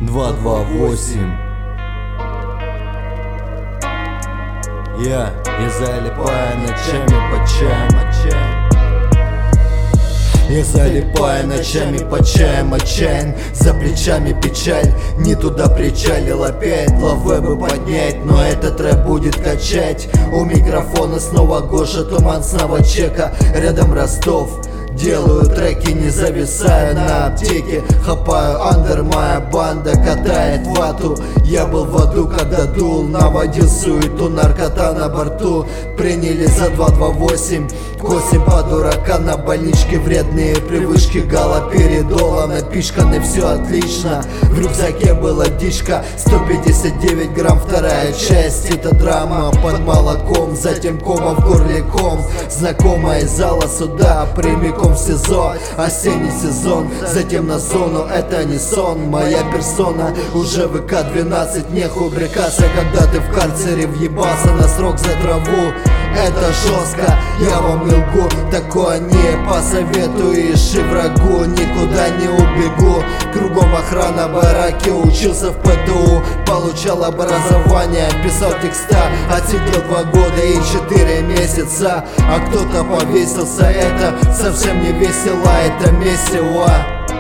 228. Я залипаю ночами по чаям. Я залипаю ночами по чаям отчаян. За плечами печаль, не туда причалил опять. Лаве бы поднять, но этот рэп будет качать. У микрофона снова Гоша, туман снова Чека. Рядом Ростов, делаю треки, не зависаю на аптеке. Хапаю андер, моя банда катает вату. Я был в аду, когда дул, наводил суету, наркота на борту. Приняли за 228, косим по дурака на больничке. Вредные привычки, галоперидола напичканы, все отлично. В рюкзаке была дичка, 159 грамм, вторая часть. Это драма под молоком, затем кома в горле ком. Знакомая из зала суда, прямиком в СИЗО. Осенний сезон, затем на зону, это не сон. Моя персона уже ВК-12, нехуй брекаться, когда ты в карцере въебался на срок за траву. Это жестко, я вам не лгу, такое не посоветуешь и врагу. Никуда не убегу, кругом охрана, бараки. Учился в ПТУ, получал образование, писал текста, отсидел 2 года и 4 месяца. А кто-то повесился, это совсем не весело, это месиво.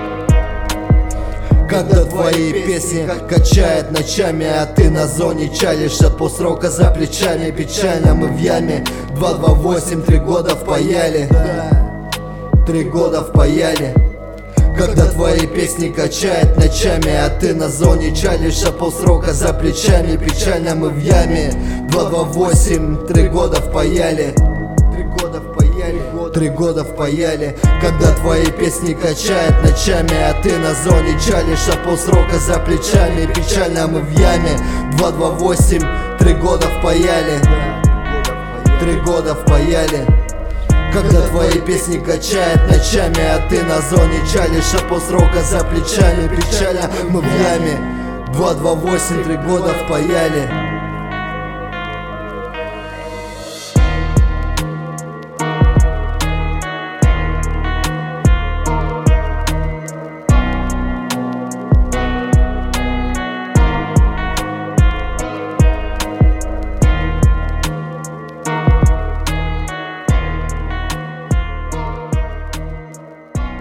Когда твои песни качает ночами, а ты на зоне чалишься по срока за плечами. Печально мы в яме, 228, 3 года впаяли, 3 года впаяли. Когда твои песни качает ночами, а ты на зоне чалишься по срока за плечами. Печально мы в яме, 228, 3 года впаяли, 3 года впаяли, 3 года впаяли. Когда твои песни качает ночами, а ты на зоне чалишься по срока за плечами. Печально мы в яме, 228, 3 года впаяли, 3 года впаяли. Когда твои песни качает ночами, а ты на зоне чалишься по срока за плечами. Печально мы в яме, 228, 3 года впаяли.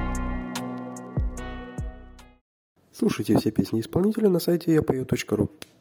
Слушайте все песни исполнителя на сайте yapою.ru.